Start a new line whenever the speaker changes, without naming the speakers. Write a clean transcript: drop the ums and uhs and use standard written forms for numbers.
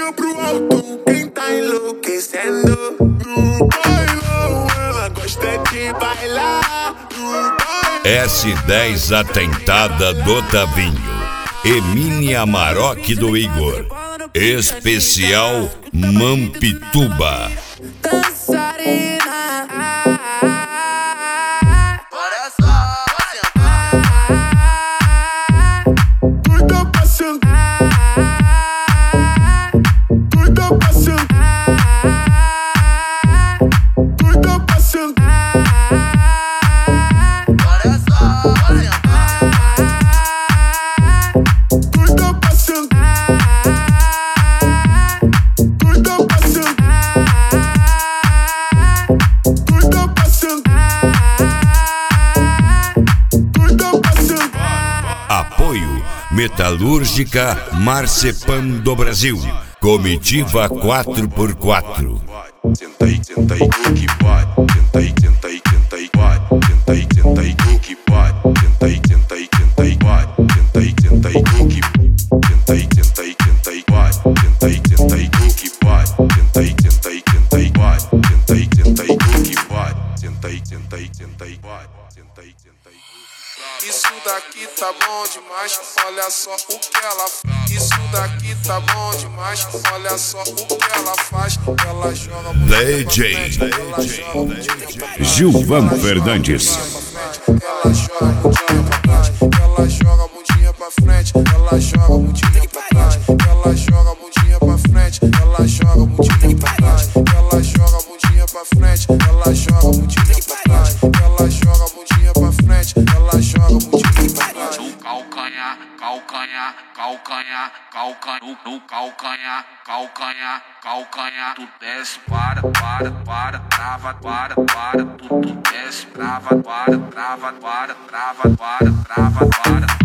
bundinha pro alto, quem tá enlouquecendo? No bailão, ela gosta de bailar.
S10 Atentada do Tavinho, Emília Amarok do Igor, especial Mampituba.
Dançarina,
Olha só,
doida pra sentar, doida pra sentar, doida pra sentar.
olha só,
Doida pra sentar, doida pra sentar, doida pra sentar, doida pra sentar.
Apoio Metalúrgica Marcepan do Brasil, Comitiva 4x4.
Senta aí, que vai. Senta aí, vai. Senta aí, que vai. Senta aí, vai. Senta aí, que vai. Senta aí, que vai. Senta aí, que vai. Senta aí, que vai. Senta aí, que vai. Senta aí, vai.
Isso daqui tá bom demais, olha só o que ela faz. Isso daqui tá bom demais, olha só o que ela faz. Ela joga
DJ Gilvan Fernandes.
ela joga bundinha pra trás, ela joga bundinha pra frente, ela joga bundinha pra trás, ela joga bundinha pra frente, ela joga bundinha pra trás, ela joga bundinha pra frente, ela joga bundinha pra trás, ela joga bundinha pra frente, ela joga bundinha pra trás.
No calcanhar, calcanhar, calcanhar, calcanhar, no calcanhar, calcanhar, calcanhar, tu desce, para, trava, tu desce, trava, para, trava, trava,